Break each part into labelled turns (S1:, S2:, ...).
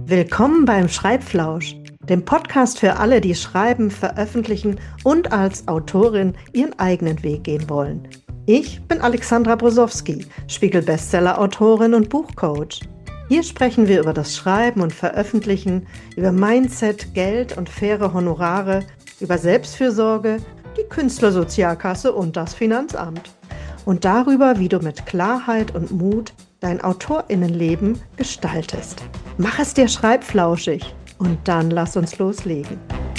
S1: Willkommen beim Schreibflausch, dem Podcast für alle, die schreiben, veröffentlichen und als Autorin ihren eigenen Weg gehen wollen. Ich bin Alexandra Brosowski, Spiegel-Bestseller-Autorin und Buchcoach. Hier sprechen wir über das Schreiben und Veröffentlichen, über Mindset, Geld und faire Honorare, über Selbstfürsorge, die Künstlersozialkasse und das Finanzamt. Und darüber, wie du mit Klarheit und Mut dein AutorInnenleben gestaltest. Mach es dir schreibflauschig und dann lass uns loslegen.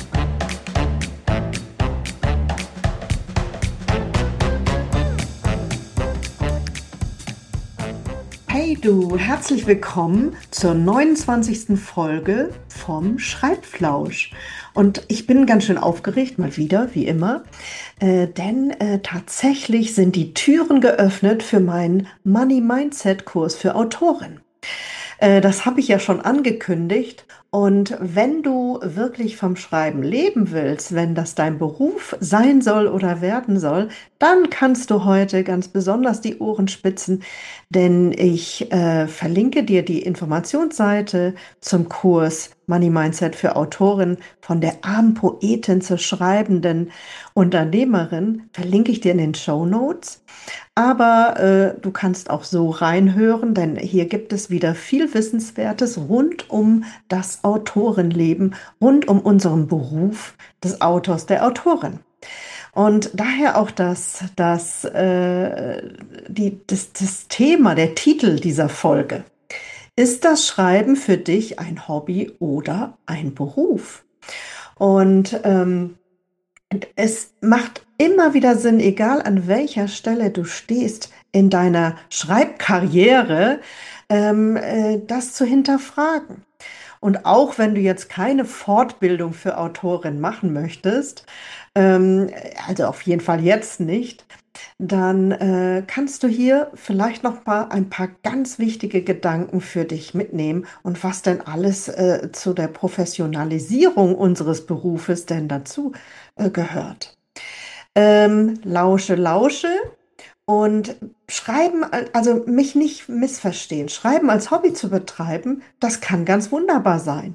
S1: Hey du, herzlich willkommen zur 29. Folge vom Schreibflausch. Und ich bin ganz schön aufgeregt, mal wieder, wie immer, denn tatsächlich sind die Türen geöffnet für meinen Money Mindset Kurs für Autoren. Das habe ich ja schon angekündigt. Und wenn du wirklich vom Schreiben leben willst, wenn das dein Beruf sein soll oder werden soll, dann kannst du heute ganz besonders die Ohren spitzen, denn ich verlinke dir die Informationsseite zum Kurs Money Mindset für Autoren von der armen Poetin zur schreibenden Unternehmerin, verlinke ich dir in den Shownotes. Aber du kannst auch so reinhören, denn hier gibt es wieder viel Wissenswertes rund um das Autorenleben, rund um unseren Beruf des Autors, der Autorin. Und daher auch das Thema, der Titel dieser Folge. Ist das Schreiben für dich ein Hobby oder ein Beruf? Und es macht immer wieder Sinn, egal an welcher Stelle du stehst in deiner Schreibkarriere, das zu hinterfragen. Und auch wenn du jetzt keine Fortbildung für Autorin machen möchtest, also auf jeden Fall jetzt nicht, dann kannst du hier vielleicht noch mal ein paar ganz wichtige Gedanken für dich mitnehmen und was denn alles zu der Professionalisierung unseres Berufes denn dazu gehört. Lausche, lausche und schreiben, also mich nicht missverstehen. Schreiben als Hobby zu betreiben, das kann ganz wunderbar sein.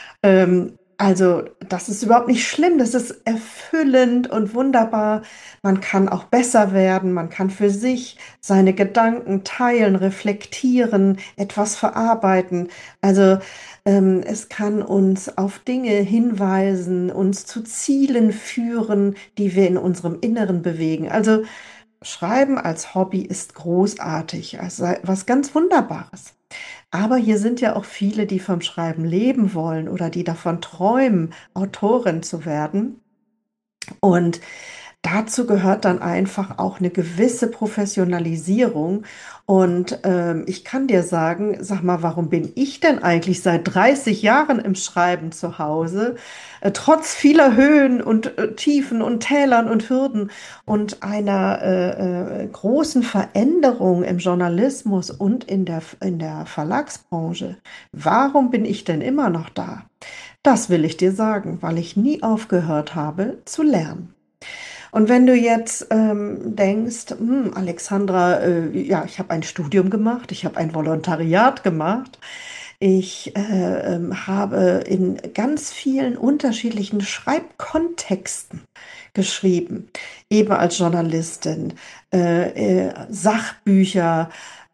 S1: Also, das ist überhaupt nicht schlimm, das ist erfüllend und wunderbar. Man kann auch besser werden, man kann für sich seine Gedanken teilen, reflektieren, etwas verarbeiten. Also, es kann uns auf Dinge hinweisen, uns zu Zielen führen, die wir in unserem Inneren bewegen. Also, Schreiben als Hobby ist großartig, also was ganz Wunderbares. Aber hier sind ja auch viele, die vom Schreiben leben wollen oder die davon träumen, Autorin zu werden. Und dazu gehört dann einfach auch eine gewisse Professionalisierung. Und ich kann dir sagen, sag mal, warum bin ich denn eigentlich seit 30 Jahren im Schreiben zu Hause, trotz vieler Höhen und Tiefen und Tälern und Hürden und einer großen Veränderung im Journalismus und in der Verlagsbranche? Warum bin ich denn immer noch da? Das will ich dir sagen, weil ich nie aufgehört habe zu lernen. Und wenn du jetzt denkst, Alexandra, ja, ich habe ein Studium gemacht, ich habe ein Volontariat gemacht, ich habe in ganz vielen unterschiedlichen Schreibkontexten geschrieben, eben als Journalistin, Sachbücher,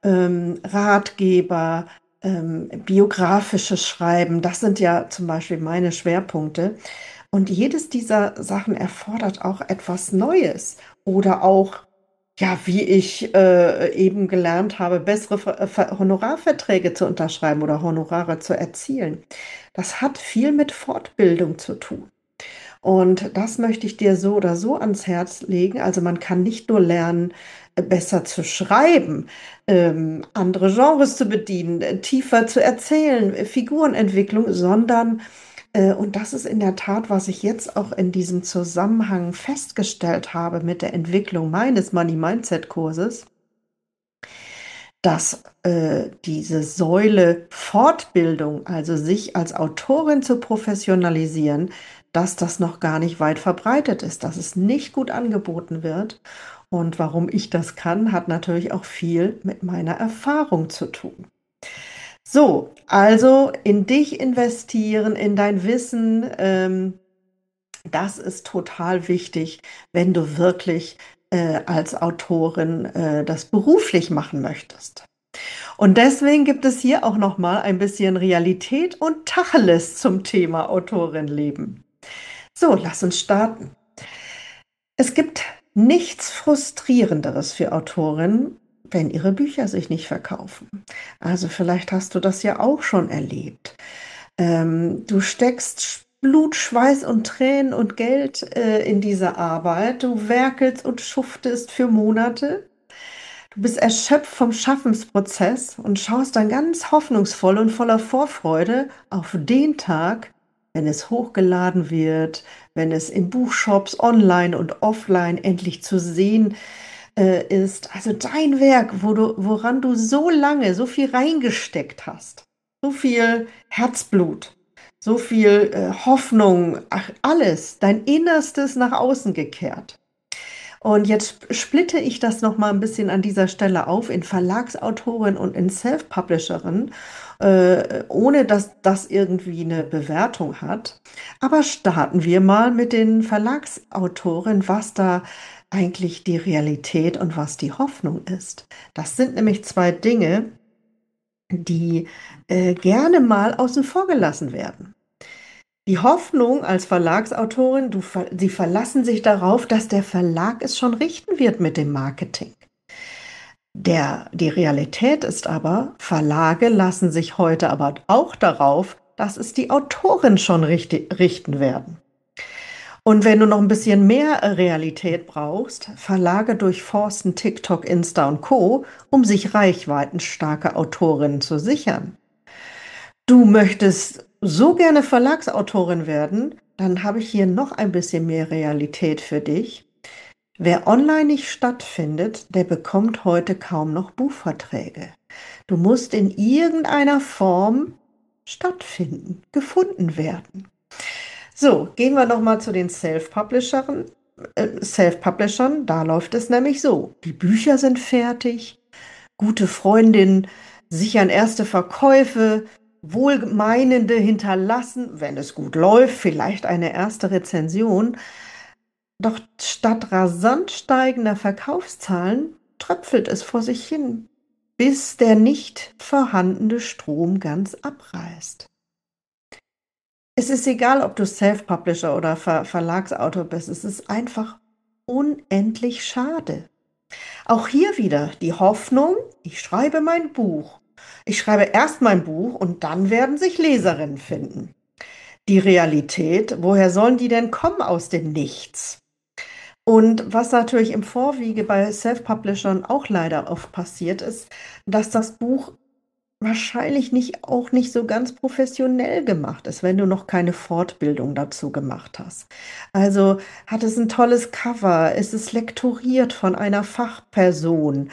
S1: Ratgeber, biografisches Schreiben, das sind ja zum Beispiel meine Schwerpunkte. Und jedes dieser Sachen erfordert auch etwas Neues oder auch, ja, wie ich eben gelernt habe, bessere Honorarverträge zu unterschreiben oder Honorare zu erzielen. Das hat viel mit Fortbildung zu tun. Und das möchte ich dir so oder so ans Herz legen. Also man kann nicht nur lernen, besser zu schreiben, andere Genres zu bedienen, tiefer zu erzählen, Figurenentwicklung, sondern und das ist in der Tat, was ich jetzt auch in diesem Zusammenhang festgestellt habe mit der Entwicklung meines Money Mindset Kurses, dass diese Säule Fortbildung, also sich als Autorin zu professionalisieren, dass das noch gar nicht weit verbreitet ist, dass es nicht gut angeboten wird. Und warum ich das kann, hat natürlich auch viel mit meiner Erfahrung zu tun. So, also in dich investieren, in dein Wissen, das ist total wichtig, wenn du wirklich als Autorin das beruflich machen möchtest. Und deswegen gibt es hier auch noch mal ein bisschen Realität und Tacheles zum Thema Autorenleben. So, lass uns starten. Es gibt nichts Frustrierenderes für Autorinnen, wenn ihre Bücher sich nicht verkaufen. Also vielleicht hast du das ja auch schon erlebt. Du steckst Blut, Schweiß und Tränen und Geld in diese Arbeit. Du werkelst und schuftest für Monate. Du bist erschöpft vom Schaffensprozess und schaust dann ganz hoffnungsvoll und voller Vorfreude auf den Tag, wenn es hochgeladen wird, wenn es in Buchshops online und offline endlich zu sehen ist. Also dein Werk, woran du so lange, so viel reingesteckt hast, so viel Herzblut, so viel Hoffnung, ach, alles, dein Innerstes nach außen gekehrt. Und jetzt splitte ich das noch mal ein bisschen an dieser Stelle auf in Verlagsautorin und in Self-Publisherin, ohne dass das irgendwie eine Bewertung hat. Aber starten wir mal mit den Verlagsautoren, was da eigentlich die Realität und was die Hoffnung ist. Das sind nämlich zwei Dinge, die gerne mal außen vor gelassen werden. Die Hoffnung als Verlagsautorin, sie verlassen sich darauf, dass der Verlag es schon richten wird mit dem Marketing. Die Realität ist aber, Verlage lassen sich heute aber auch darauf, dass es die Autoren schon richten werden. Und wenn du noch ein bisschen mehr Realität brauchst, Verlage durchforsten TikTok, Insta und Co., um sich reichweitenstarke Autorinnen zu sichern. Du möchtest so gerne Verlagsautorin werden, dann habe ich hier noch ein bisschen mehr Realität für dich. Wer online nicht stattfindet, der bekommt heute kaum noch Buchverträge. Du musst in irgendeiner Form stattfinden, gefunden werden. So, gehen wir noch mal zu den Self-Publishern. Da läuft es nämlich so. Die Bücher sind fertig, gute Freundinnen sichern erste Verkäufe, Wohlmeinende hinterlassen, wenn es gut läuft, vielleicht eine erste Rezension. Doch statt rasant steigender Verkaufszahlen tröpfelt es vor sich hin, bis der nicht vorhandene Strom ganz abreißt. Es ist egal, ob du Self-Publisher oder Verlagsautor bist, es ist einfach unendlich schade. Auch hier wieder die Hoffnung, ich schreibe mein Buch. Ich schreibe erst mein Buch und dann werden sich Leserinnen finden. Die Realität, woher sollen die denn kommen aus dem Nichts? Und was natürlich im Vorwiege bei Self-Publishern auch leider oft passiert ist, dass das Buch wahrscheinlich auch nicht so ganz professionell gemacht ist, wenn du noch keine Fortbildung dazu gemacht hast. Also hat es ein tolles Cover, ist es lektoriert von einer Fachperson,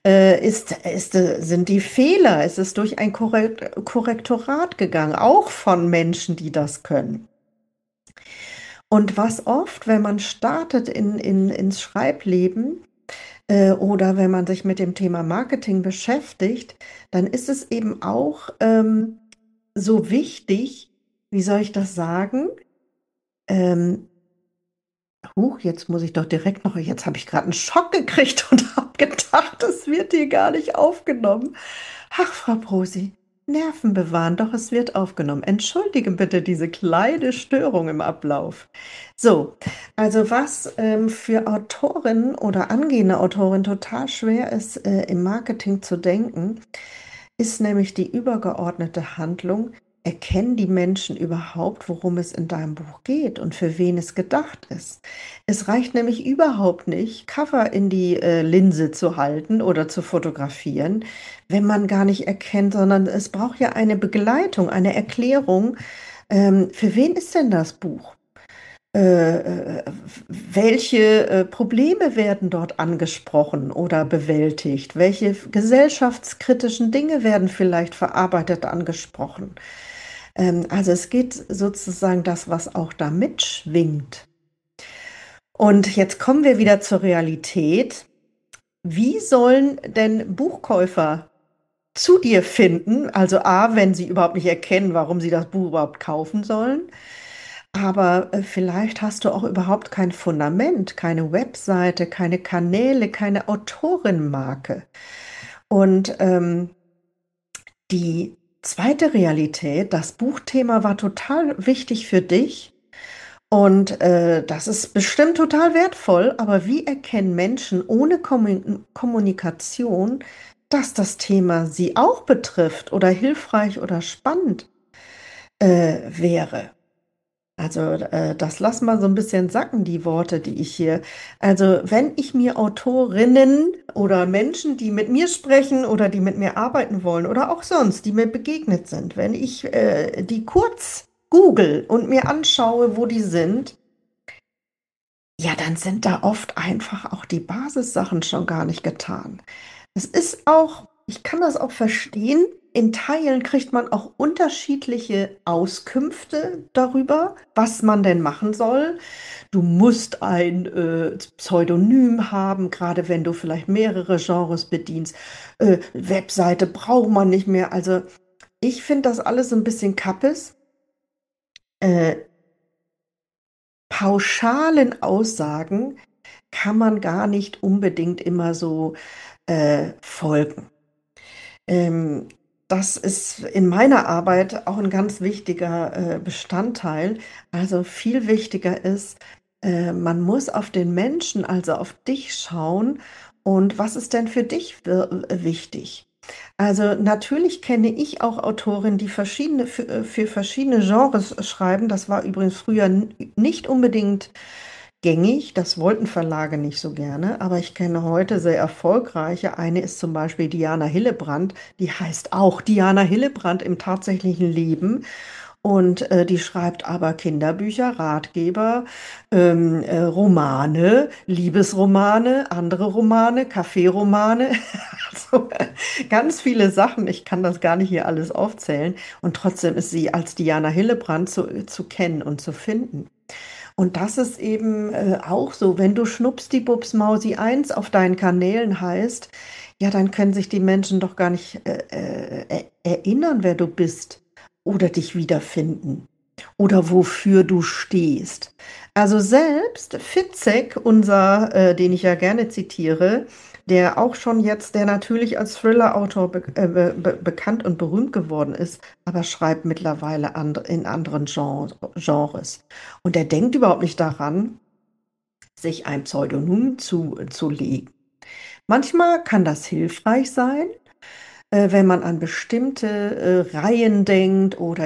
S1: sind die Fehler, ist es durch ein Korrektorat gegangen, auch von Menschen, die das können. Und was oft, wenn man startet ins Schreibleben, oder wenn man sich mit dem Thema Marketing beschäftigt, dann ist es eben auch so wichtig, wie soll ich das sagen? Ähm, jetzt muss ich doch direkt noch, jetzt habe ich gerade einen Schock gekriegt und habe gedacht, das wird hier gar nicht aufgenommen. Ach, Frau Brosi, Nerven bewahren, doch es wird aufgenommen. Entschuldige bitte diese kleine Störung im Ablauf. So, also was für Autorinnen oder angehende Autorinnen total schwer ist, im Marketing zu denken, ist nämlich die übergeordnete Handlung. Erkennen die Menschen überhaupt, worum es in deinem Buch geht und für wen es gedacht ist? Es reicht nämlich überhaupt nicht, Cover in die Linse zu halten oder zu fotografieren, wenn man gar nicht erkennt, sondern es braucht ja eine Begleitung, eine Erklärung. Für wen ist denn das Buch? Welche Probleme werden dort angesprochen oder bewältigt? Welche gesellschaftskritischen Dinge werden vielleicht verarbeitet angesprochen? Also es geht sozusagen das, was auch da mitschwingt. Und jetzt kommen wir wieder zur Realität. Wie sollen denn Buchkäufer zu dir finden. Also A, wenn sie überhaupt nicht erkennen, warum sie das Buch überhaupt kaufen sollen. Aber vielleicht hast du auch überhaupt kein Fundament, keine Webseite, keine Kanäle, keine Autorenmarke. Und die zweite Realität, das Buchthema war total wichtig für dich. Und das ist bestimmt total wertvoll, aber wie erkennen Menschen ohne Kommunikation, dass das Thema sie auch betrifft oder hilfreich oder spannend wäre? Also das lass mal so ein bisschen sacken, die Worte, die ich hier. Also wenn ich mir Autorinnen oder Menschen, die mit mir sprechen oder die mit mir arbeiten wollen oder auch sonst, die mir begegnet sind, wenn ich die kurz google und mir anschaue, wo die sind, ja, dann sind da oft einfach auch die Basissachen schon gar nicht getan. Es ist auch, ich kann das auch verstehen, in Teilen kriegt man auch unterschiedliche Auskünfte darüber, was man denn machen soll. Du musst ein Pseudonym haben, gerade wenn du vielleicht mehrere Genres bedienst. Webseite braucht man nicht mehr. Also ich finde das alles so ein bisschen kappes. Äh, Pauschalen Aussagen kann man gar nicht unbedingt immer so folgen. Ähm, Das ist in meiner Arbeit auch ein ganz wichtiger Bestandteil. Also viel wichtiger ist, man muss auf den Menschen, also auf dich schauen. Und was ist denn für dich wichtig? Also natürlich kenne ich auch Autorinnen, die für verschiedene Genres schreiben. Das war übrigens früher nicht unbedingt gängig. Das wollten Verlage nicht so gerne. Aber ich kenne heute sehr erfolgreiche. Eine ist zum Beispiel Diana Hillebrand. Die heißt auch Diana Hillebrand im tatsächlichen Leben. Und die schreibt aber Kinderbücher, Ratgeber, Romane, Liebesromane, andere Romane, Kaffeeromane, also ganz viele Sachen. Ich kann das gar nicht hier alles aufzählen. Und trotzdem ist sie als Diana Hillebrand zu kennen und zu finden. Und das ist eben auch so, wenn du Schnuppsdiwupps Mausi 1 auf deinen Kanälen heißt, ja, dann können sich die Menschen doch gar nicht erinnern, wer du bist oder dich wiederfinden oder wofür du stehst. Also selbst Fitzek, den ich ja gerne zitiere, der auch schon jetzt, der natürlich als Thriller-Autor bekannt und berühmt geworden ist, aber schreibt mittlerweile in anderen Genres. Und er denkt überhaupt nicht daran, sich ein Pseudonym zu legen. Manchmal kann das hilfreich sein, wenn man an bestimmte Reihen denkt oder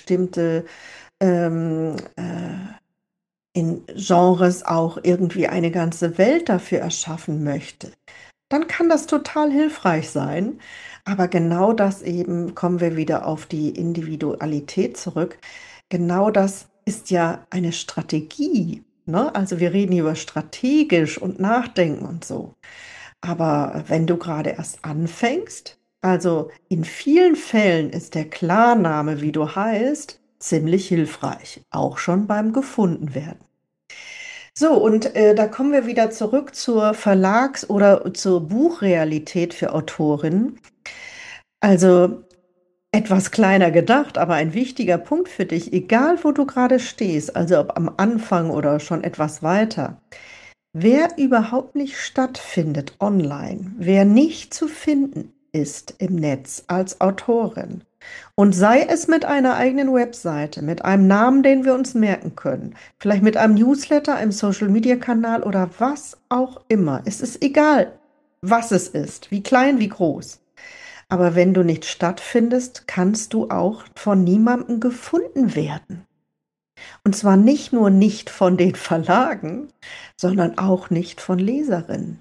S1: ähm, in Genres auch irgendwie eine ganze Welt dafür erschaffen möchte. Dann kann das total hilfreich sein. Aber genau das eben, kommen wir wieder auf die Individualität zurück. Genau das ist ja eine Strategie. Ne? Also wir reden hier über strategisch und nachdenken und so. Aber wenn du gerade erst anfängst, also in vielen Fällen ist der Klarname, wie du heißt, ziemlich hilfreich, auch schon beim Gefundenwerden. So, und da kommen wir wieder zurück zur oder zur Buchrealität für Autorinnen. Also etwas kleiner gedacht, aber ein wichtiger Punkt für dich, egal wo du gerade stehst, also ob am Anfang oder schon etwas weiter. Wer überhaupt nicht stattfindet online, wer nicht zu finden ist im Netz als Autorin, und sei es mit einer eigenen Webseite, mit einem Namen, den wir uns merken können, vielleicht mit einem Newsletter, einem Social-Media-Kanal oder was auch immer. Es ist egal, was es ist, wie klein, wie groß. Aber wenn du nicht stattfindest, kannst du auch von niemandem gefunden werden. Und zwar nicht nur nicht von den Verlagen, sondern auch nicht von Leserinnen.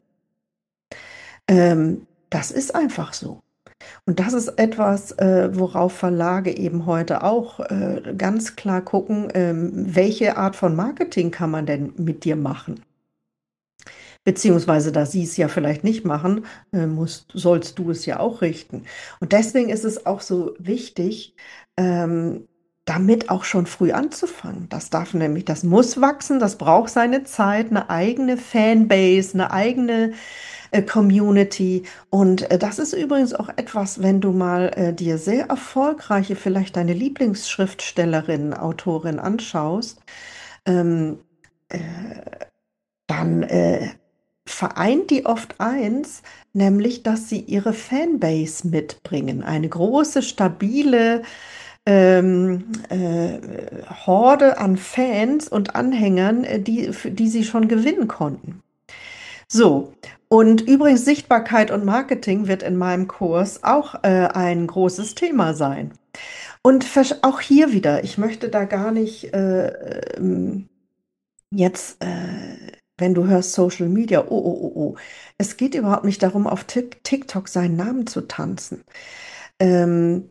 S1: Das ist einfach so. Und das ist etwas, worauf Verlage eben heute auch ganz klar gucken, welche Art von Marketing kann man denn mit dir machen? Beziehungsweise, da sie es ja vielleicht nicht machen, sollst du es ja auch richten. Und deswegen ist es auch so wichtig, ähm, damit auch schon früh anzufangen. Das muss wachsen, das braucht seine Zeit, eine eigene Fanbase, eine eigene Community. Und das ist übrigens auch etwas, wenn du mal dir sehr erfolgreiche, vielleicht deine Lieblingsschriftstellerin, Autorin anschaust, ähm, äh, dann vereint die oft eins, nämlich, dass sie ihre Fanbase mitbringen. Eine große, stabile Horde an Fans und Anhängern, für die sie schon gewinnen konnten. So, und übrigens Sichtbarkeit und Marketing wird in meinem Kurs auch ein großes Thema sein. Und auch hier wieder, ich möchte da gar nicht jetzt, wenn du hörst Social Media, oh. Es geht überhaupt nicht darum, auf TikTok seinen Namen zu tanzen. Ähm,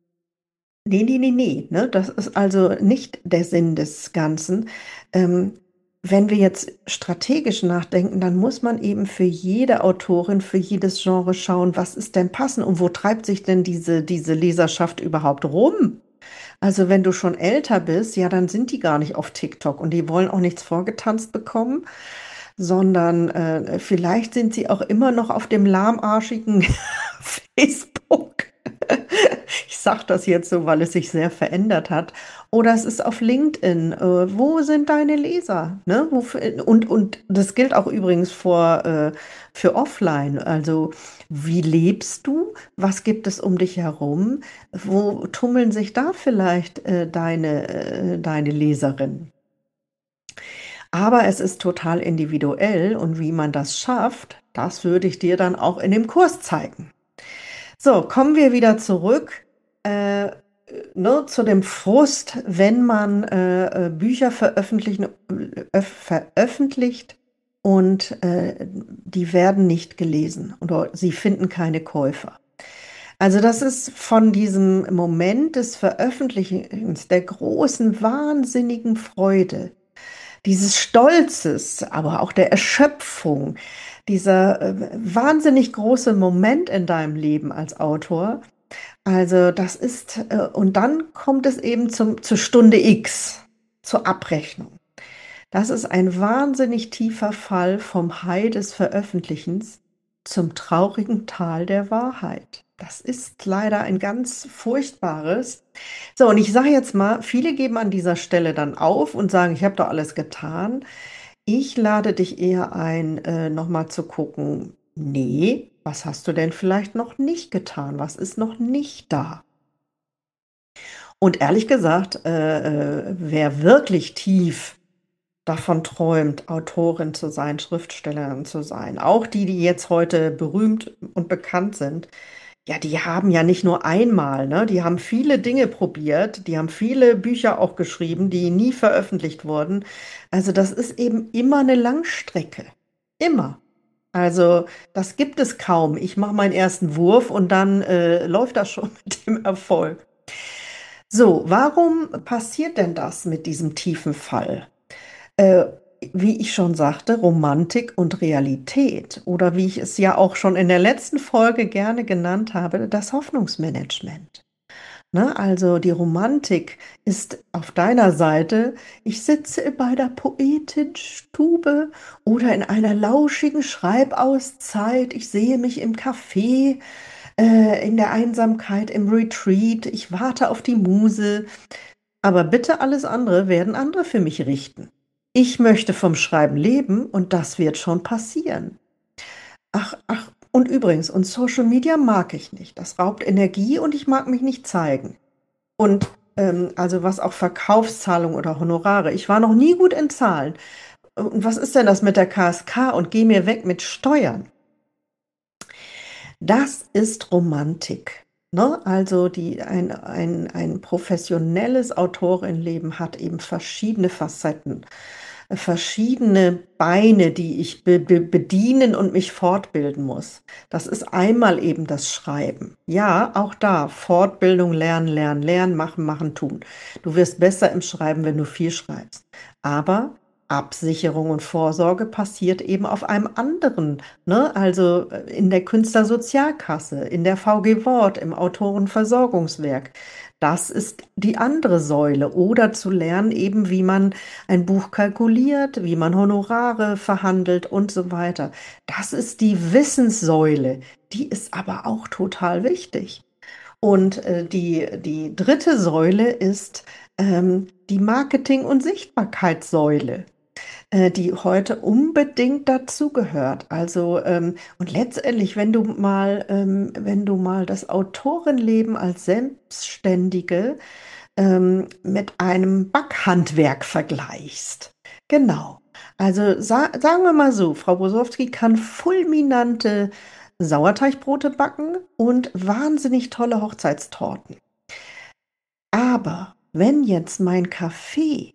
S1: nee, ne? Das ist also nicht der Sinn des Ganzen. Ähm, Wenn wir jetzt strategisch nachdenken, dann muss man eben für jede Autorin, für jedes Genre schauen, was ist denn passend und wo treibt sich denn diese Leserschaft überhaupt rum? Also wenn du schon älter bist, ja, dann sind die gar nicht auf TikTok und die wollen auch nichts vorgetanzt bekommen, sondern vielleicht sind sie auch immer noch auf dem lahmarschigen Facebook. Ich sage das jetzt so, weil es sich sehr verändert hat. Oder es ist auf LinkedIn. Wo sind deine Leser? Ne? Und das gilt auch übrigens für offline. Also wie lebst du? Was gibt es um dich herum? Wo tummeln sich da vielleicht deine Leserinnen? Aber es ist total individuell und wie man das schafft, das würde ich dir dann auch in dem Kurs zeigen. So, kommen wir wieder zurück äh, zu dem Frust, wenn man Bücher veröffentlicht und die werden nicht gelesen oder sie finden keine Käufer. Also das ist von diesem Moment des Veröffentlichens, der großen, wahnsinnigen Freude, dieses Stolzes, aber auch der Erschöpfung, dieser wahnsinnig große Moment in deinem Leben als Autor. Also das ist, und dann kommt es eben zur Stunde X, zur Abrechnung. Das ist ein wahnsinnig tiefer Fall vom High des Veröffentlichens zum traurigen Tal der Wahrheit. Das ist leider ein ganz furchtbares. So, und ich sage jetzt mal, viele geben an dieser Stelle dann auf und sagen, ich habe doch alles getan. Ich lade dich eher ein, nochmal zu gucken, nee, was hast du denn vielleicht noch nicht getan? Was ist noch nicht da? Und ehrlich gesagt, wer wirklich tief davon träumt, Autorin zu sein, Schriftstellerin zu sein, auch die jetzt heute berühmt und bekannt sind, ja, die haben ja nicht nur einmal, ne? Die haben viele Dinge probiert, die haben viele Bücher auch geschrieben, die nie veröffentlicht wurden. Also das ist eben immer eine Langstrecke. Immer. Also das gibt es kaum. Ich mache meinen ersten Wurf und dann läuft das schon mit dem Erfolg. So, warum passiert denn das mit diesem tiefen Fall? Äh, Wie ich schon sagte, Romantik und Realität oder wie ich es ja auch schon in der letzten Folge gerne genannt habe, das Hoffnungsmanagement. Ne? Also die Romantik ist auf deiner Seite. Ich sitze bei der Poetenstube oder in einer lauschigen Schreibauszeit. Ich sehe mich im Café, in der Einsamkeit, im Retreat. Ich warte auf die Muse. Aber bitte alles andere werden andere für mich richten. Ich möchte vom Schreiben leben und das wird schon passieren. Ach, und übrigens, und Social Media mag ich nicht. Das raubt Energie und ich mag mich nicht zeigen. Und also was auch Verkaufszahlungen oder Honorare. Ich war noch nie gut in Zahlen. Und was ist denn das mit der KSK und geh mir weg mit Steuern? Das ist Romantik. Ne? Also ein professionelles Autorinnenleben hat eben verschiedene Facetten, verschiedene Beine, die ich bedienen und mich fortbilden muss. Das ist einmal eben das Schreiben. Ja, auch da Fortbildung, lernen, machen, tun. Du wirst besser im Schreiben, wenn du viel schreibst. Aber Absicherung und Vorsorge passiert eben auf einem anderen, ne? Also in der Künstlersozialkasse, in der VG Wort, im Autorenversorgungswerk. Das ist die andere Säule. Oder zu lernen eben, wie man ein Buch kalkuliert, wie man Honorare verhandelt und so weiter. Das ist die Wissenssäule. Die ist aber auch total wichtig. Und die dritte Säule ist die Marketing- und Sichtbarkeitssäule, die heute unbedingt dazugehört. Also, und letztendlich, wenn du mal das Autorenleben als Selbstständige mit einem Backhandwerk vergleichst. Genau. Also sagen wir mal so, Frau Bosowski kann fulminante Sauerteigbrote backen und wahnsinnig tolle Hochzeitstorten. Aber wenn jetzt mein Café,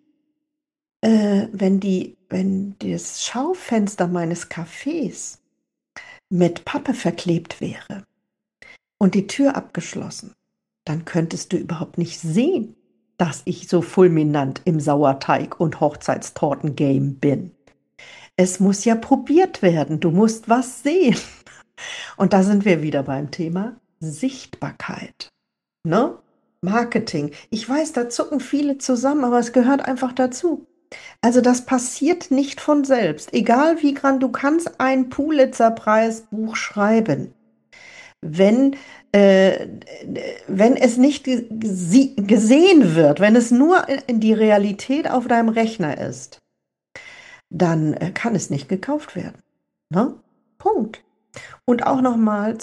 S1: wenn das Schaufenster meines Cafés mit Pappe verklebt wäre und die Tür abgeschlossen, dann könntest du überhaupt nicht sehen, dass ich so fulminant im Sauerteig- und Hochzeitstorten-Game bin. Es muss ja probiert werden, du musst was sehen. Und da sind wir wieder beim Thema Sichtbarkeit, ne? Marketing. Ich weiß, da zucken viele zusammen, aber es gehört einfach dazu. Also das passiert nicht von selbst. Egal wie grand, du kannst ein Pulitzer-Preis-Buch schreiben. Wenn, äh, wenn es nicht gesehen wird, wenn es nur in die Realität auf deinem Rechner ist, dann kann es nicht gekauft werden. Ne? Punkt. Und auch nochmal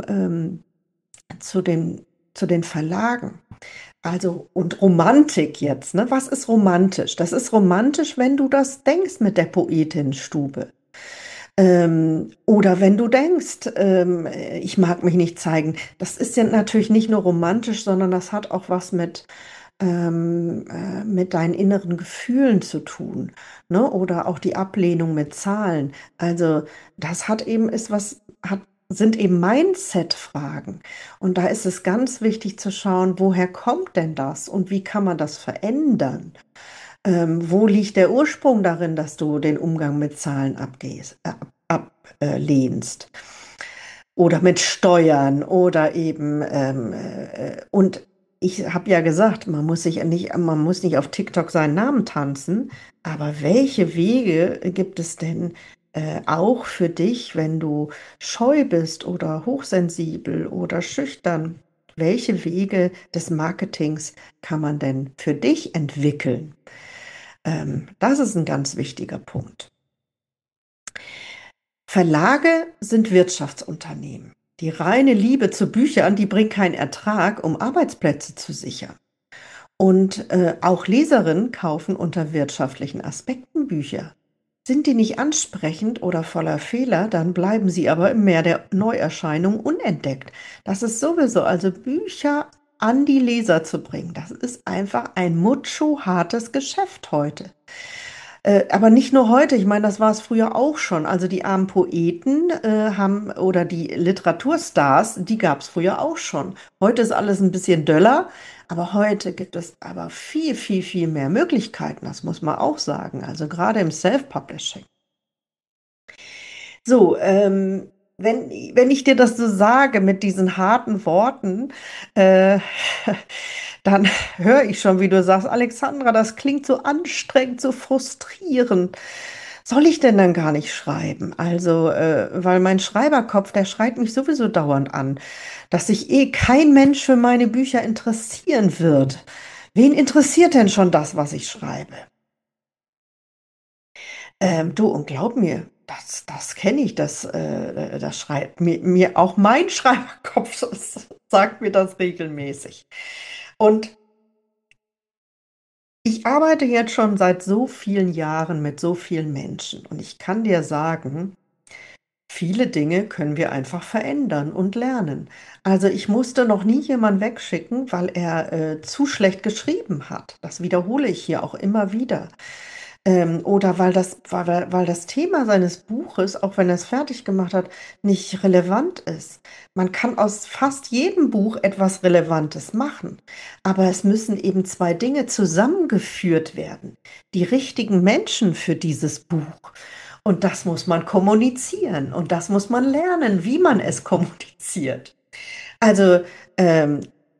S1: zu zu den Verlagen. Also, und Romantik jetzt, ne? Was ist romantisch? Das ist romantisch, wenn du das denkst mit der Poetenstube. Oder wenn du denkst, ich mag mich nicht zeigen. Das ist ja natürlich nicht nur romantisch, sondern das hat auch was mit deinen inneren Gefühlen zu tun, ne? Oder auch die Ablehnung mit Zahlen. Also das hat eben ist was hat sind eben Mindset-Fragen. Und da ist es ganz wichtig zu schauen, woher kommt denn das und wie kann man das verändern? Wo liegt der Ursprung darin, dass du den Umgang mit Zahlen ablehnst? Oder mit Steuern oder eben und ich habe ja gesagt, man muss nicht auf TikTok seinen Namen tanzen, aber welche Wege gibt es denn auch für dich, wenn du scheu bist oder hochsensibel oder schüchtern? Welche Wege des Marketings kann man denn für dich entwickeln? Das ist ein ganz wichtiger Punkt. Verlage sind Wirtschaftsunternehmen. Die reine Liebe zu Büchern, die bringt keinen Ertrag, um Arbeitsplätze zu sichern. Und auch Leserinnen kaufen unter wirtschaftlichen Aspekten Bücher. Sind die nicht ansprechend oder voller Fehler, dann bleiben sie aber im Meer der Neuerscheinung unentdeckt. Das ist sowieso, also Bücher an die Leser zu bringen, das ist einfach ein mutscho-hartes Geschäft heute. Aber nicht nur heute, ich meine, das war es früher auch schon. Also die armen Poeten haben oder die Literaturstars, die gab es früher auch schon. Heute ist alles ein bisschen döller, aber heute gibt es aber viel, viel, viel mehr Möglichkeiten, das muss man auch sagen. Also gerade im Self-Publishing. So, wenn ich dir das so sage mit diesen harten Worten, äh, dann höre ich schon, wie du sagst, Alexandra, das klingt so anstrengend, so frustrierend. Soll ich denn dann gar nicht schreiben? Also, weil mein Schreiberkopf, der schreit mich sowieso dauernd an, dass sich eh kein Mensch für meine Bücher interessieren wird. Wen interessiert denn schon das, was ich schreibe? Du, und glaub mir, das kenne ich, das schreibt mir auch mein Schreiberkopf sagt mir das regelmäßig. Und ich arbeite jetzt schon seit so vielen Jahren mit so vielen Menschen und ich kann dir sagen, viele Dinge können wir einfach verändern und lernen. Also ich musste noch nie jemanden wegschicken, weil er zu schlecht geschrieben hat. Das wiederhole ich hier auch immer wieder. oder weil das Thema seines Buches, auch wenn er es fertig gemacht hat, nicht relevant ist. Man kann aus fast jedem Buch etwas Relevantes machen, aber es müssen eben zwei Dinge zusammengeführt werden. Die richtigen Menschen für dieses Buch. Und das muss man kommunizieren und das muss man lernen, wie man es kommuniziert. Also, ähm,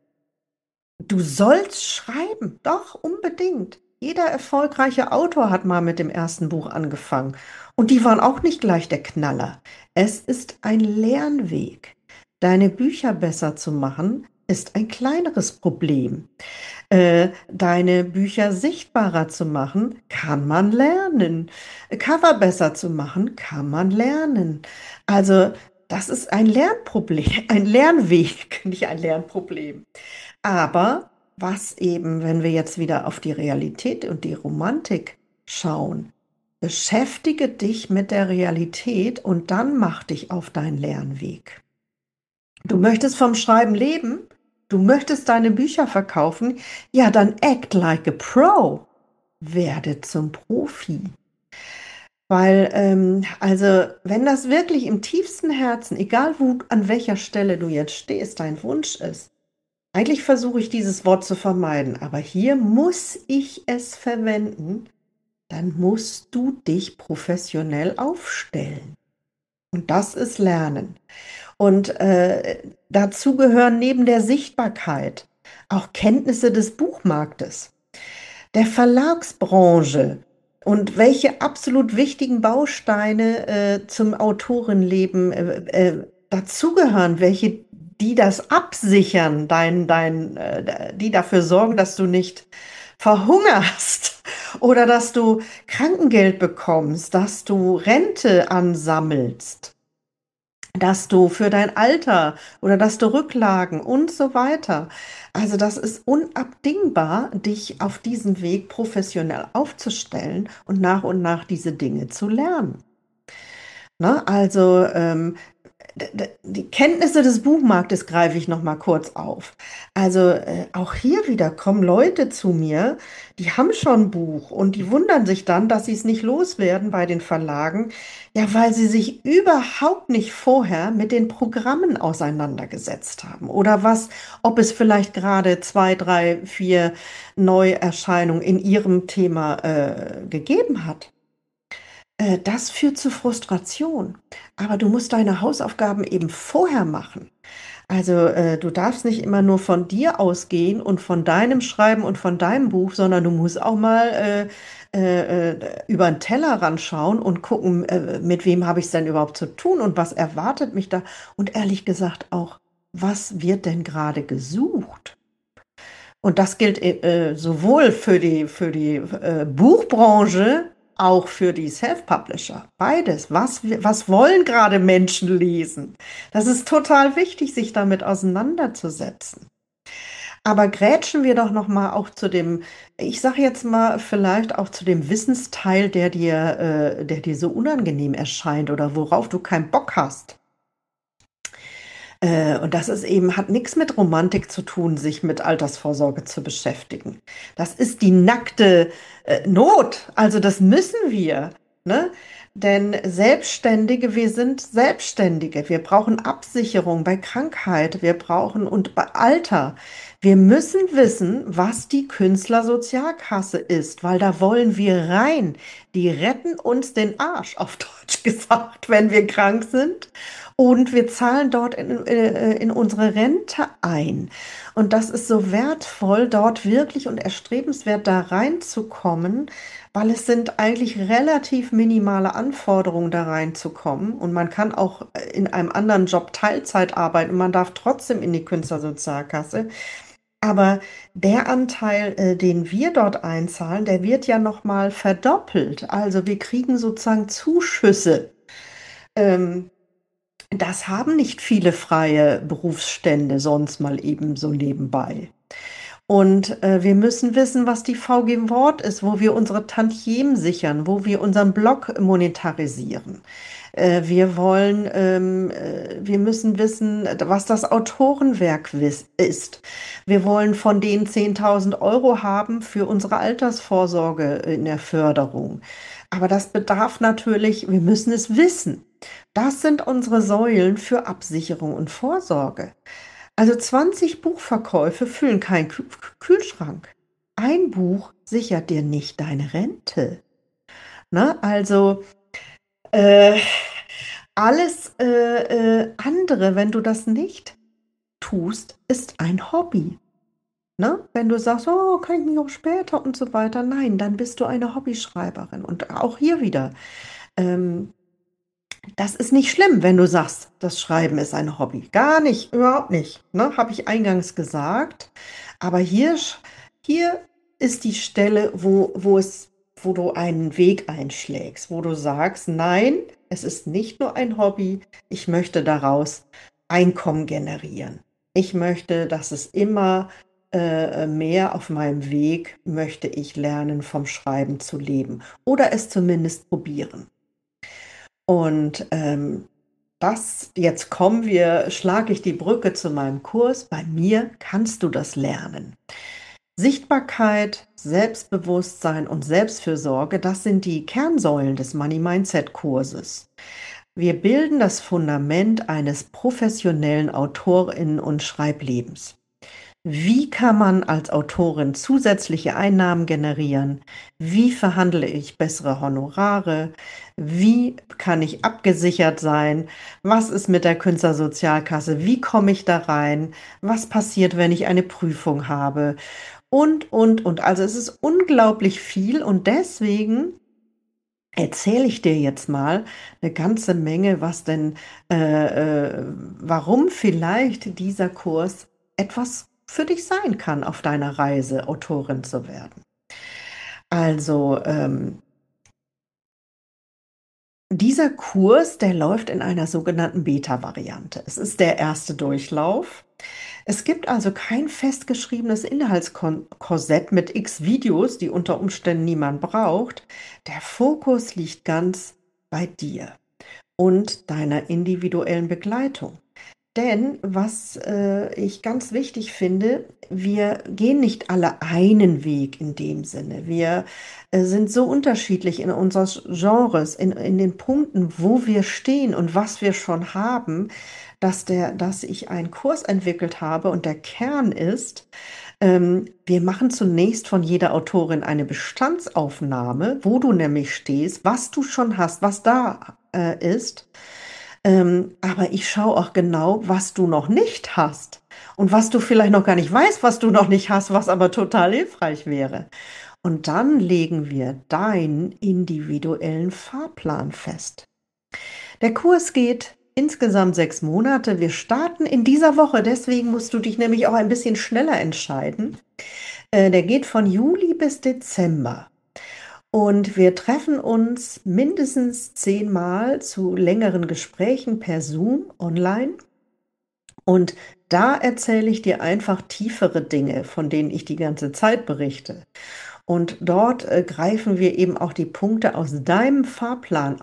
S1: du sollst schreiben, doch, unbedingt. Jeder erfolgreiche Autor hat mal mit dem ersten Buch angefangen. Und die waren auch nicht gleich der Knaller. Es ist ein Lernweg. Deine Bücher besser zu machen, ist ein kleineres Problem. Deine Bücher sichtbarer zu machen, kann man lernen. Cover besser zu machen, kann man lernen. Also, das ist ein Lernproblem, ein Lernweg, nicht ein Lernproblem. Aber was eben, wenn wir jetzt wieder auf die Realität und die Romantik schauen, beschäftige dich mit der Realität und dann mach dich auf deinen Lernweg. Du möchtest vom Schreiben leben, du möchtest deine Bücher verkaufen, ja, dann act like a pro, werde zum Profi. Weil, also, wenn das wirklich im tiefsten Herzen, egal wo, an welcher Stelle du jetzt stehst, dein Wunsch ist, eigentlich versuche ich dieses Wort zu vermeiden, aber hier muss ich es verwenden, dann musst du dich professionell aufstellen. Und das ist Lernen. Und dazu gehören neben der Sichtbarkeit auch Kenntnisse des Buchmarktes, der Verlagsbranche und welche absolut wichtigen Bausteine zum Autorenleben dazugehören, welche die das absichern, die dafür sorgen, dass du nicht verhungerst oder dass du Krankengeld bekommst, dass du Rente ansammelst, dass du für dein Alter oder dass du Rücklagen und so weiter. Also das ist unabdingbar, dich auf diesem Weg professionell aufzustellen und nach diese Dinge zu lernen. Ne? Also die Kenntnisse des Buchmarktes greife ich noch mal kurz auf. Also auch hier wieder kommen Leute zu mir, die haben schon ein Buch und die wundern sich dann, dass sie es nicht loswerden bei den Verlagen, ja, weil sie sich überhaupt nicht vorher mit den Programmen auseinandergesetzt haben oder ob es vielleicht gerade zwei, drei, vier Neuerscheinungen in ihrem Thema gegeben hat. Das führt zu Frustration. Aber du musst deine Hausaufgaben eben vorher machen. Also du darfst nicht immer nur von dir ausgehen und von deinem Schreiben und von deinem Buch, sondern du musst auch mal über den Tellerrand schauen und gucken, mit wem habe ich es denn überhaupt zu tun und was erwartet mich da. Und ehrlich gesagt auch, was wird denn gerade gesucht? Und das gilt sowohl für die Buchbranche, auch für die Self-Publisher. Beides. Was wollen gerade Menschen lesen? Das ist total wichtig, sich damit auseinanderzusetzen. Aber grätschen wir doch noch mal auch zu dem, ich sage jetzt mal vielleicht auch zu dem Wissensteil, der dir so unangenehm erscheint oder worauf du keinen Bock hast. Und das ist eben, hat nichts mit Romantik zu tun, sich mit Altersvorsorge zu beschäftigen. Das ist die nackte Not. Also das müssen wir, ne? Denn Selbstständige, wir sind Selbstständige. Wir brauchen Absicherung bei Krankheit, wir brauchen und bei Alter. Wir müssen wissen, was die Künstlersozialkasse ist, weil da wollen wir rein. Die retten uns den Arsch, auf Deutsch gesagt, wenn wir krank sind. Und wir zahlen dort in unsere Rente ein. Und das ist so wertvoll, dort wirklich und erstrebenswert da reinzukommen, weil es sind eigentlich relativ minimale Anforderungen, da reinzukommen. Und man kann auch in einem anderen Job Teilzeit arbeiten und man darf trotzdem in die Künstlersozialkasse. Aber der Anteil, den wir dort einzahlen, der wird ja nochmal verdoppelt. Also wir kriegen sozusagen Zuschüsse. Ähm, Das haben nicht viele freie Berufsstände sonst mal eben so nebenbei. Und wir müssen wissen, was die VG Wort ist, wo wir unsere Tantiemen sichern, wo wir unseren Blog monetarisieren. Wir müssen wissen, was das Autorenwerk ist. Wir wollen von denen 10.000 € haben für unsere Altersvorsorge in der Förderung. Aber das bedarf natürlich, wir müssen es wissen. Das sind unsere Säulen für Absicherung und Vorsorge. Also 20 Buchverkäufe füllen keinen Kühlschrank. Ein Buch sichert dir nicht deine Rente. Ne? Also äh, alles andere, wenn du das nicht tust, ist ein Hobby. Ne? Wenn du sagst, oh, kann ich mich auch später und so weiter, nein, dann bist du eine Hobbyschreiberin. Und auch hier wieder, ähm, das ist nicht schlimm, wenn du sagst, das Schreiben ist ein Hobby. Gar nicht, überhaupt nicht. Ne? Habe ich eingangs gesagt. Aber hier ist die Stelle, wo du einen Weg einschlägst, wo du sagst, nein, es ist nicht nur ein Hobby, ich möchte daraus Einkommen generieren. Ich möchte, dass es immer mehr auf meinem Weg, möchte ich lernen, vom Schreiben zu leben oder es zumindest probieren. Und schlage ich die Brücke zu meinem Kurs. Bei mir kannst du das lernen. Sichtbarkeit, Selbstbewusstsein und Selbstfürsorge, das sind die Kernsäulen des Money Mindset Kurses. Wir bilden das Fundament eines professionellen Autorinnen- und Schreiblebens. Wie kann man als Autorin zusätzliche Einnahmen generieren? Wie verhandle ich bessere Honorare? Wie kann ich abgesichert sein? Was ist mit der Künstlersozialkasse? Wie komme ich da rein? Was passiert, wenn ich eine Prüfung habe? Und. Also es ist unglaublich viel und deswegen erzähle ich dir jetzt mal eine ganze Menge, warum vielleicht dieser Kurs etwas für dich sein kann auf deiner Reise, Autorin zu werden. Also, dieser Kurs, der läuft in einer sogenannten Beta-Variante. Es ist der erste Durchlauf. Es gibt also kein festgeschriebenes Inhaltskorsett mit x Videos, die unter Umständen niemand braucht. Der Fokus liegt ganz bei dir und deiner individuellen Begleitung. Denn was ich ganz wichtig finde, wir gehen nicht alle einen Weg in dem Sinne. Wir sind so unterschiedlich in unseren Genres, in den Punkten, wo wir stehen und was wir schon haben, dass ich einen Kurs entwickelt habe und der Kern ist, wir machen zunächst von jeder Autorin eine Bestandsaufnahme, wo du nämlich stehst, was du schon hast, was da ist. Aber ich schaue auch genau, was du noch nicht hast und was du vielleicht noch gar nicht weißt, was du noch nicht hast, was aber total hilfreich wäre. Und dann legen wir deinen individuellen Fahrplan fest. Der Kurs geht insgesamt 6 Monate. Wir starten in dieser Woche, deswegen musst du dich nämlich auch ein bisschen schneller entscheiden. Der geht von Juli bis Dezember. Und wir treffen uns mindestens 10-mal zu längeren Gesprächen per Zoom online. Und da erzähle ich dir einfach tiefere Dinge, von denen ich die ganze Zeit berichte. Und dort greifen wir eben auch die Punkte aus deinem Fahrplan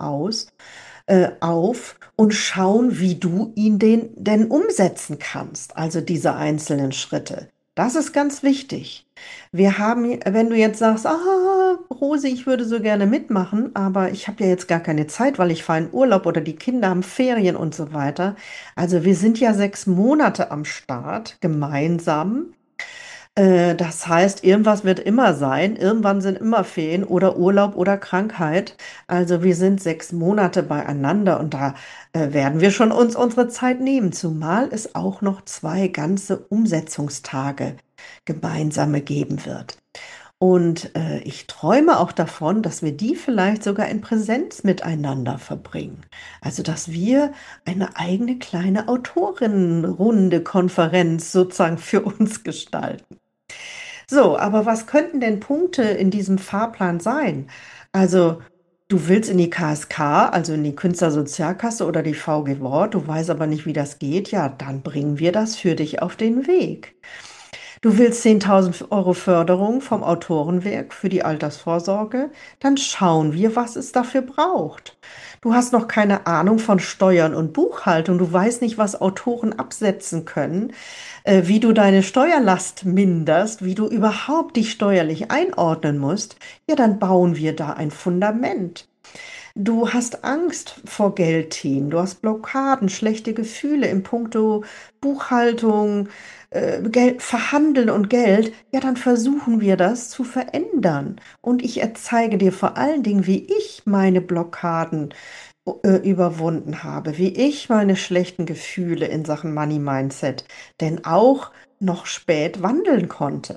S1: auf und schauen, wie du ihn denn umsetzen kannst, also diese einzelnen Schritte. Das ist ganz wichtig. Wenn du jetzt sagst, Rosi, ich würde so gerne mitmachen, aber ich habe ja jetzt gar keine Zeit, weil ich fahre in Urlaub oder die Kinder haben Ferien und so weiter. Also wir sind ja 6 Monate am Start gemeinsam. Das heißt, irgendwas wird immer sein. Irgendwann sind immer Ferien oder Urlaub oder Krankheit. Also wir sind 6 Monate beieinander und da werden wir schon uns unsere Zeit nehmen, zumal es auch noch 2 ganze Umsetzungstage gemeinsame geben wird. Und ich träume auch davon, dass wir die vielleicht sogar in Präsenz miteinander verbringen. Also, dass wir eine eigene kleine Autorinnenrunde, Konferenz sozusagen für uns gestalten. So, aber was könnten denn Punkte in diesem Fahrplan sein? Also, du willst in die KSK, also in die Künstlersozialkasse oder die VG Wort, du weißt aber nicht, wie das geht, ja, dann bringen wir das für dich auf den Weg. Du willst 10.000 € Förderung vom Autorenwerk für die Altersvorsorge? Dann schauen wir, was es dafür braucht. Du hast noch keine Ahnung von Steuern und Buchhaltung. Du weißt nicht, was Autoren absetzen können, wie du deine Steuerlast minderst, wie du überhaupt dich steuerlich einordnen musst. Ja, dann bauen wir da ein Fundament. Du hast Angst vor Geldthemen, du hast Blockaden, schlechte Gefühle in puncto Buchhaltung, Geld, Verhandeln und Geld. Ja, dann versuchen wir das zu verändern. Und ich zeige dir vor allen Dingen, wie ich meine Blockaden überwunden habe, wie ich meine schlechten Gefühle in Sachen Money Mindset denn auch noch spät wandeln konnte.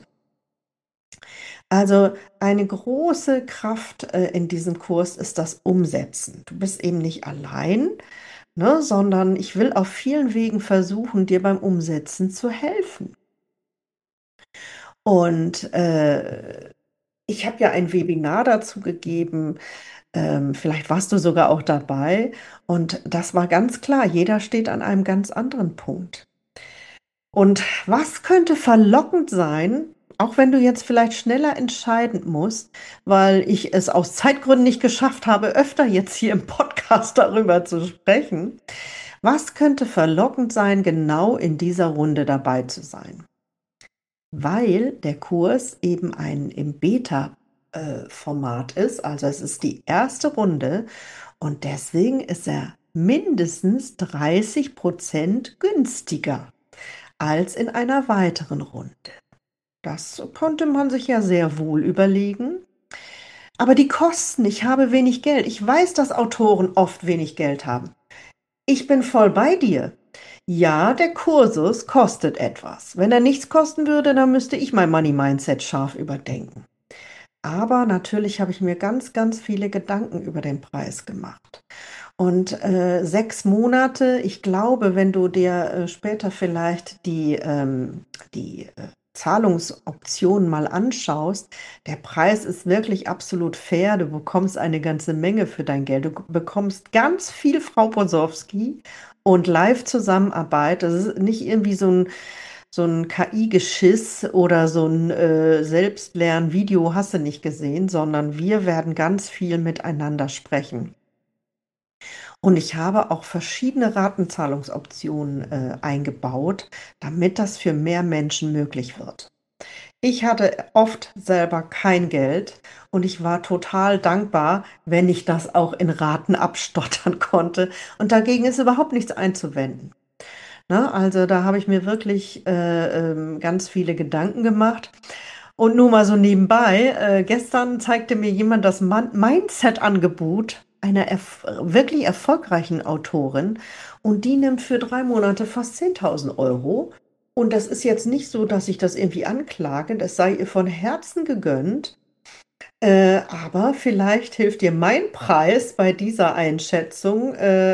S1: Also eine große Kraft in diesem Kurs ist das Umsetzen. Du bist eben nicht allein, ne, sondern ich will auf vielen Wegen versuchen, dir beim Umsetzen zu helfen. Und ich habe ja ein Webinar dazu gegeben, vielleicht warst du sogar auch dabei. Und das war ganz klar, jeder steht an einem ganz anderen Punkt. Und was könnte verlockend sein, auch wenn du jetzt vielleicht schneller entscheiden musst, weil ich es aus Zeitgründen nicht geschafft habe, öfter jetzt hier im Podcast darüber zu sprechen. Was könnte verlockend sein, genau in dieser Runde dabei zu sein? Weil der Kurs eben ein im Beta-Format ist, also es ist die erste Runde und deswegen ist er mindestens 30% günstiger als in einer weiteren Runde. Das konnte man sich ja sehr wohl überlegen. Aber die Kosten, ich habe wenig Geld. Ich weiß, dass Autoren oft wenig Geld haben. Ich bin voll bei dir. Ja, der Kursus kostet etwas. Wenn er nichts kosten würde, dann müsste ich mein Money Mindset scharf überdenken. Aber natürlich habe ich mir ganz, ganz viele Gedanken über den Preis gemacht. Und 6 Monate, ich glaube, wenn du dir später vielleicht die Zahlungsoptionen mal anschaust, der Preis ist wirklich absolut fair. Du bekommst eine ganze Menge für dein Geld. Du bekommst ganz viel Frau Posowski und Live-Zusammenarbeit. Das ist nicht irgendwie so ein KI-Geschiss oder so ein Selbstlern-Video hast du nicht gesehen, sondern wir werden ganz viel miteinander sprechen. Und ich habe auch verschiedene Ratenzahlungsoptionen eingebaut, damit das für mehr Menschen möglich wird. Ich hatte oft selber kein Geld und ich war total dankbar, wenn ich das auch in Raten abstottern konnte. Und dagegen ist überhaupt nichts einzuwenden. Ne? Also da habe ich mir wirklich ganz viele Gedanken gemacht. Und nur mal so nebenbei, gestern zeigte mir jemand das Mindset-Angebot einer wirklich erfolgreichen Autorin und die nimmt für 3 Monate fast 10.000 €. Und das ist jetzt nicht so, dass ich das irgendwie anklage, das sei ihr von Herzen gegönnt. Aber vielleicht hilft dir mein Preis bei dieser Einschätzung,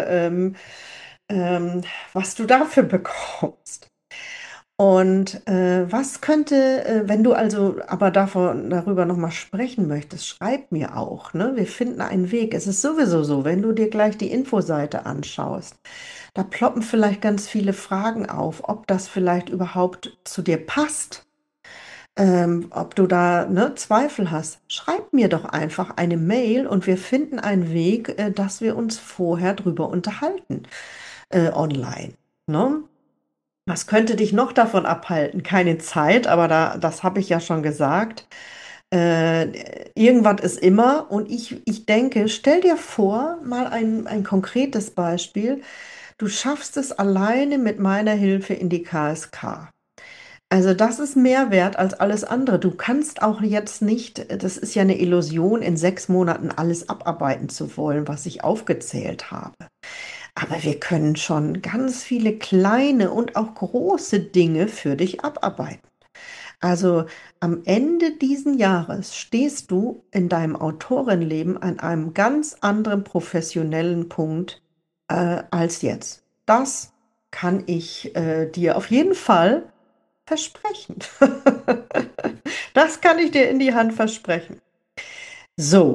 S1: ähm, was du dafür bekommst. Und was könnte, wenn du also aber darüber nochmal sprechen möchtest, schreib mir auch, ne? Wir finden einen Weg. Es ist sowieso so, wenn du dir gleich die Infoseite anschaust, da ploppen vielleicht ganz viele Fragen auf, ob das vielleicht überhaupt zu dir passt, ob du da ne, Zweifel hast. Schreib mir doch einfach eine Mail und wir finden einen Weg, dass wir uns vorher drüber unterhalten, online. Ne? Was könnte dich noch davon abhalten? Keine Zeit, aber das habe ich ja schon gesagt. Irgendwas ist immer und ich denke, stell dir vor, mal ein konkretes Beispiel. Du schaffst es alleine mit meiner Hilfe in die KSK. Also das ist mehr wert als alles andere. Du kannst auch jetzt nicht, das ist ja eine Illusion, in 6 Monaten alles abarbeiten zu wollen, was ich aufgezählt habe. Aber wir können schon ganz viele kleine und auch große Dinge für dich abarbeiten. Also am Ende diesen Jahres stehst du in deinem Autorenleben an einem ganz anderen professionellen Punkt als jetzt. Das kann ich dir auf jeden Fall versprechen. Das kann ich dir in die Hand versprechen. So.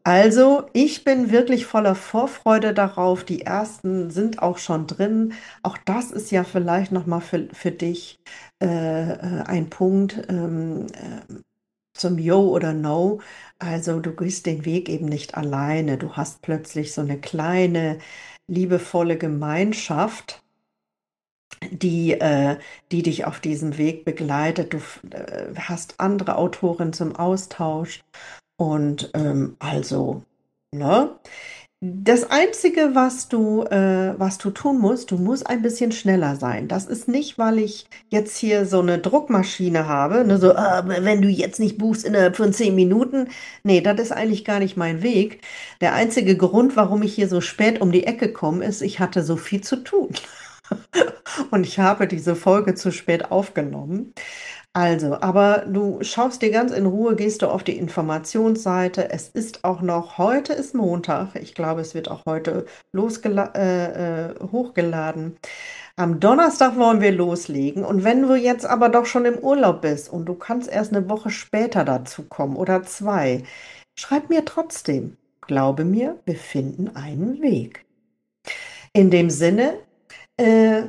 S1: Also, ich bin wirklich voller Vorfreude darauf. Die ersten sind auch schon drin. Auch das ist ja vielleicht noch mal für dich ein Punkt zum Yo oder No. Also, du gehst den Weg eben nicht alleine. Du hast plötzlich so eine kleine liebevolle Gemeinschaft, die, die dich auf diesem Weg begleitet. Du hast andere Autoren zum Austausch und also, ne? Das Einzige, was du tun musst, du musst ein bisschen schneller sein. Das ist nicht, weil ich jetzt hier so eine Druckmaschine habe, ne, so, wenn du jetzt nicht buchst innerhalb von 10 Minuten. Nee, das ist eigentlich gar nicht mein Weg. Der einzige Grund, warum ich hier so spät um die Ecke komme, ist, ich hatte so viel zu tun. Und ich habe diese Folge zu spät aufgenommen. Also, aber du schaust dir ganz in Ruhe, gehst du auf die Informationsseite. Es ist auch noch, heute ist Montag. Ich glaube, es wird auch heute hochgeladen. Am Donnerstag wollen wir loslegen. Und wenn du jetzt aber doch schon im Urlaub bist und du kannst erst eine Woche später dazu kommen oder zwei, schreib mir trotzdem. Glaube mir, wir finden einen Weg. In dem Sinne, äh,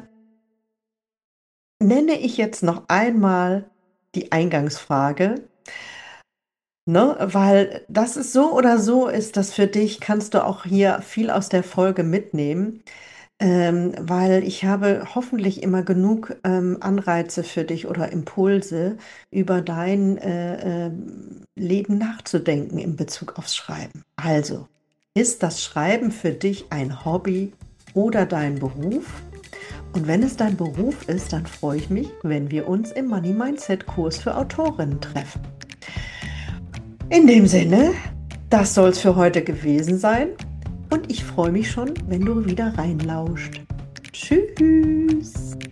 S1: nenne ich jetzt noch einmal die Eingangsfrage, ne? Weil das ist so oder so ist das für dich, kannst du auch hier viel aus der Folge mitnehmen, weil ich habe hoffentlich immer genug Anreize für dich oder Impulse, über dein Leben nachzudenken in Bezug aufs Schreiben. Also, ist das Schreiben für dich ein Hobby oder dein Beruf? Und wenn es dein Beruf ist, dann freue ich mich, wenn wir uns im Money Mindset Kurs für Autorinnen treffen. In dem Sinne, das soll es für heute gewesen sein und ich freue mich schon, wenn du wieder reinlauscht. Tschüss!